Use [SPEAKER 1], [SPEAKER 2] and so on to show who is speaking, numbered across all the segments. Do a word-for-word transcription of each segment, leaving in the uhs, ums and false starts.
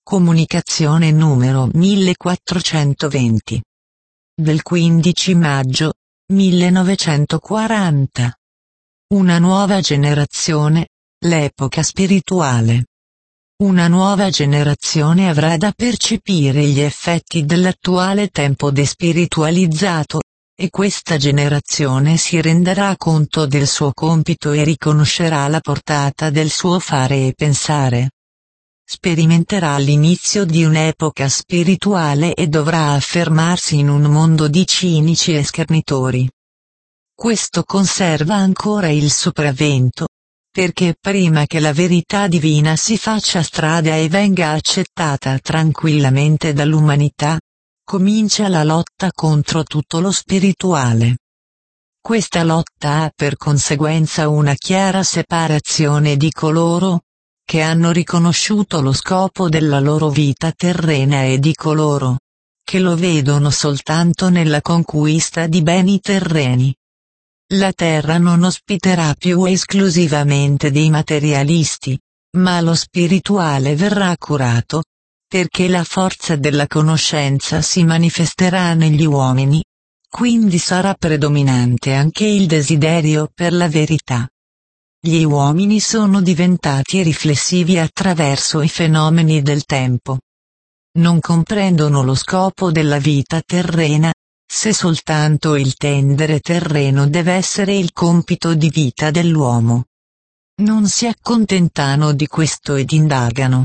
[SPEAKER 1] Comunicazione numero millequattrocentoventi. Del quindici maggio millenovecentoquaranta. Una nuova generazione, l'epoca spirituale. Una nuova generazione avrà da percepire gli effetti dell'attuale tempo despiritualizzato, e questa generazione si renderà conto del suo compito e riconoscerà la portata del suo fare e pensare. Sperimenterà l'inizio di un'epoca spirituale e dovrà affermarsi in un mondo di cinici e schernitori. Questo conserva ancora il sopravvento, perché prima che la verità divina si faccia strada e venga accettata tranquillamente dall'umanità, comincia la lotta contro tutto lo spirituale. Questa lotta ha per conseguenza una chiara separazione di coloro che hanno riconosciuto lo scopo della loro vita terrena e di coloro che lo vedono soltanto nella conquista di beni terreni. La terra non ospiterà più esclusivamente dei materialisti, ma lo spirituale verrà curato, perché la forza della conoscenza si manifesterà negli uomini, quindi sarà predominante anche il desiderio per la verità. Gli uomini sono diventati riflessivi attraverso i fenomeni del tempo. Non comprendono lo scopo della vita terrena, se soltanto il tendere terreno deve essere il compito di vita dell'uomo. Non si accontentano di questo ed indagano.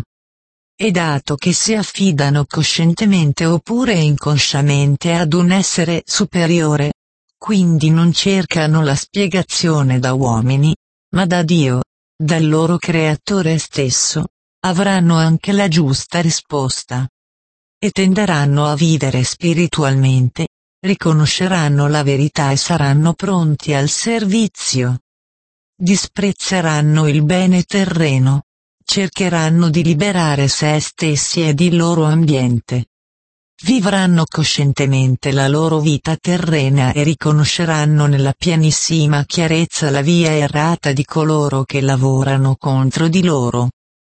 [SPEAKER 1] E dato che si affidano coscientemente oppure inconsciamente ad un essere superiore, quindi non cercano la spiegazione da uomini, ma da Dio, dal loro creatore stesso, avranno anche la giusta risposta. E tenderanno a vivere spiritualmente, riconosceranno la verità e saranno pronti al servizio. Disprezzeranno il bene terreno, cercheranno di liberare se stessi ed il loro ambiente. Vivranno coscientemente la loro vita terrena e riconosceranno nella pienissima chiarezza la via errata di coloro che lavorano contro di loro.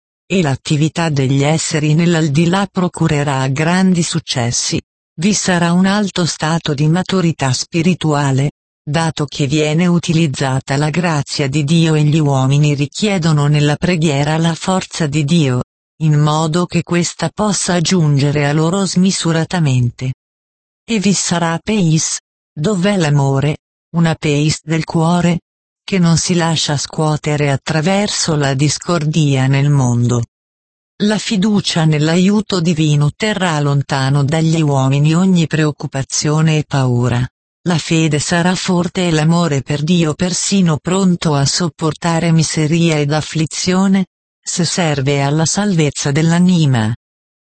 [SPEAKER 1] E l'attività degli esseri nell'aldilà procurerà grandi successi. Vi sarà un alto stato di maturità spirituale, dato che viene utilizzata la grazia di Dio e gli uomini richiedono nella preghiera la forza di Dio, in modo che questa possa giungere a loro smisuratamente. E vi sarà peace, dov'è l'amore, una peace del cuore, che non si lascia scuotere attraverso la discordia nel mondo. La fiducia nell'aiuto divino terrà lontano dagli uomini ogni preoccupazione e paura. La fede sarà forte e l'amore per Dio persino pronto a sopportare miseria ed afflizione, se serve alla salvezza dell'anima.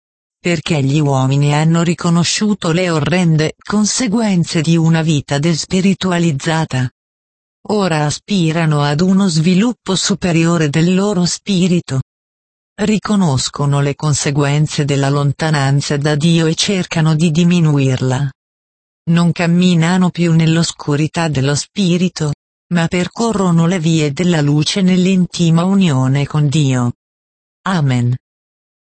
[SPEAKER 1] Perché gli uomini hanno riconosciuto le orrende conseguenze di una vita despiritualizzata. Ora aspirano ad uno sviluppo superiore del loro spirito. Riconoscono le conseguenze della lontananza da Dio e cercano di diminuirla. Non camminano più nell'oscurità dello spirito, ma percorrono le vie della luce nell'intima unione con Dio. Amen.